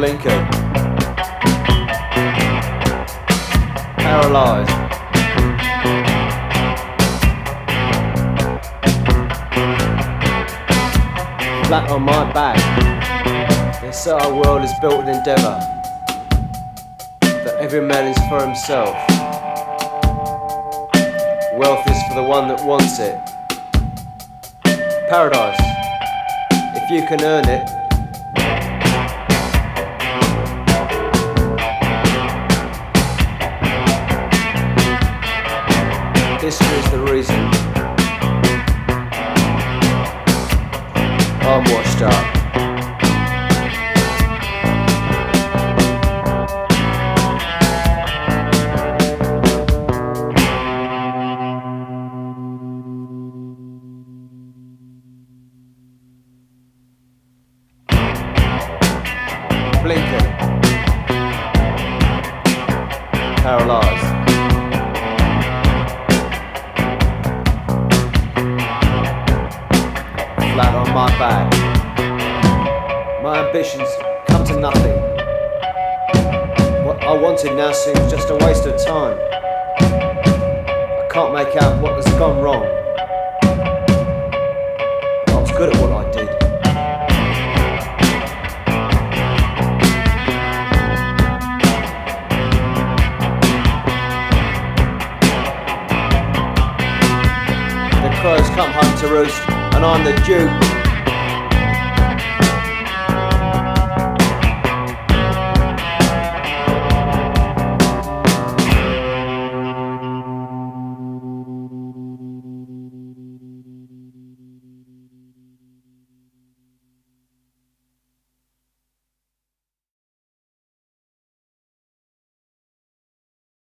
Blinker. Paralysed. Flat on my back. This our world is built with endeavour, that every man is for himself. Wealth is for the one that wants it. Paradise, if you can earn it. History is the reason I'm washed up. Blinker. Paralysed. Flat on my back. My ambitions come to nothing. What I wanted now seems just a waste of time. I can't make out what has gone wrong. I was good at what I did. The crows come home to roost, and I'm the Duke.